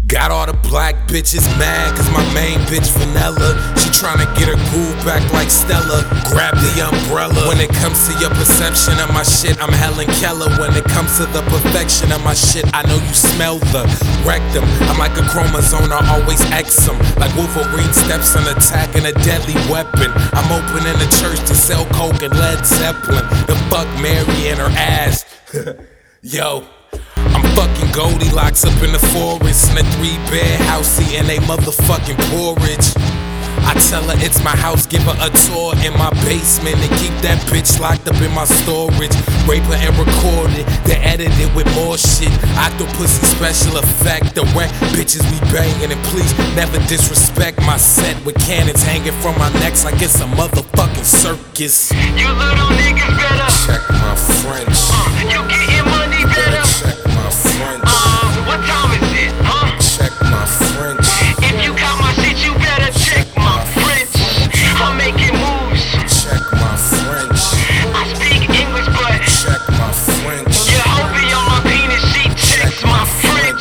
Got all the black bitches mad cause my main bitch vanilla. She tryna get her groove back like Stella. Grab the umbrella. When it comes to your perception of my shit, I'm Helen Keller. When it comes to the perfection of my shit, I know you smell the rectum. I'm like a chromosome, I always X 'em. Like Wolverine steps on attacking a deadly weapon. I'm opening a church to sell coke and Led Zeppelin. The fuck Mary and her ass. Yo, I'm fucking Goldilocks up in the forest in a 3-bed house eating they motherfucking porridge. I tell her it's my house, give her a tour in my basement and keep that bitch locked up in my storage. Rape her and record it, then edit it with more shit. Octopussy special effect, the wet bitches we banging. And please never disrespect my set with cannons hanging from my necks like it's a motherfucking circus. You little niggas better check my French. You getting money better check my French. What time is it, huh? Check my French. If you got my shit, you better check my French. I'm making moves. Check my French. I speak English, but check my French. your hobie on my penis, she checks my French.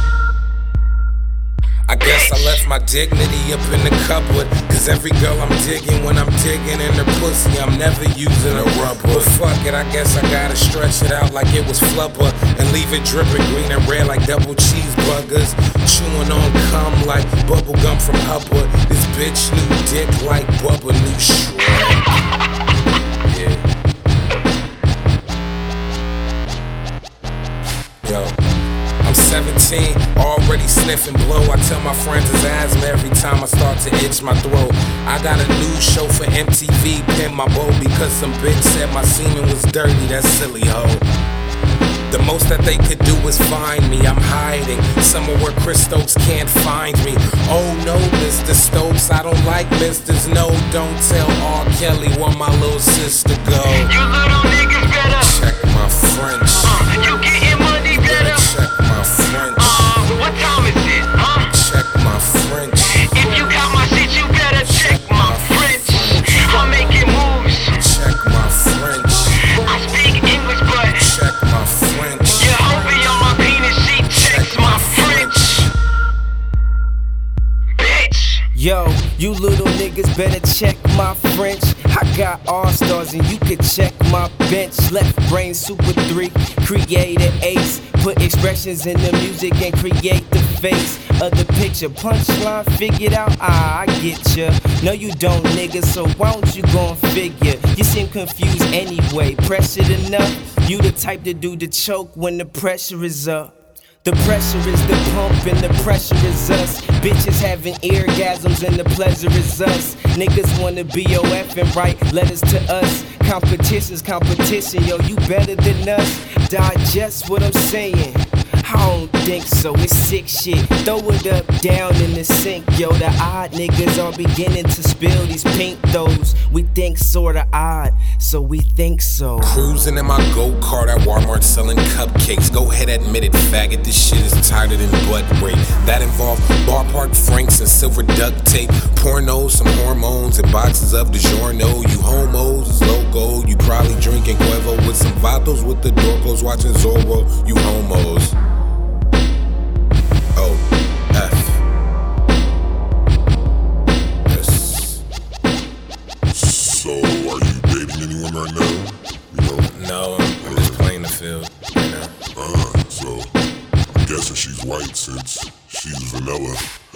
I guess I left my dignity up in the cupboard. Cause every girl I'm digging, when I'm digging in her pussy, I'm never using a rubber. But fuck it, I guess I gotta stretch it out like it was flubber. And leave it dripping green and red like double cheeseburgers. Chewing on cum like bubble gum from Hubbard. This bitch new dick like Bubba new shred. Yeah. Yo, I'm 17, already sniffing blow. I tell my friends it's asthma every time I start to itch my throat. I got a new show for MTV, pin my bow because some bitch said my semen was dirty, that silly hoe. The most that they could do is find me, I'm hiding somewhere where Chris Stokes can't find me. Oh no, Mr. Stokes, I don't like misters, no, don't tell R. Kelly where my little sister go. You little niggas better check my French. You getting money better check my French. What time is it, huh? Check my French. If you got my shit, you better check my French. I'm making moves. Check my French. I speak English, but check my French. your hobie on my penis, she checks my French. Bitch. Yo, you little niggas better check my French. I got all-stars and you can check my bench. Left brain super 3, create an ace. Put expressions in the music and create the face of the picture. Punchline figured out, I get ya. No you don't nigga, so why don't you gon' figure? You seem confused anyway, pressured enough. You the type to do the choke when the pressure is up. The pressure is the pump and the pressure is us. Bitches having orgasms and the pleasure is us. Niggas wanna BOF and write letters to us. Competition's competition, yo, you better than us. Digest what I'm saying. I don't think so, it's sick shit. Throw it up, down in the sink, yo. The odd niggas are beginning to spill these pink those. We think sorta odd, so we think so. Cruising in my go-kart at Walmart selling cupcakes. Go ahead, admit it, faggot, this shit is tighter than butt rape. That involved bar park franks and silver duct tape. Pornos, some hormones, and boxes of DiGiorno. You homos is loco, you probably drinking Cuervo with some vatos with the door closed watching Zorro. You homos. O-F. Yes. So, are you dating anyone right now? No, I'm just playing the field right now. So, I'm guessing she's white since she's vanilla.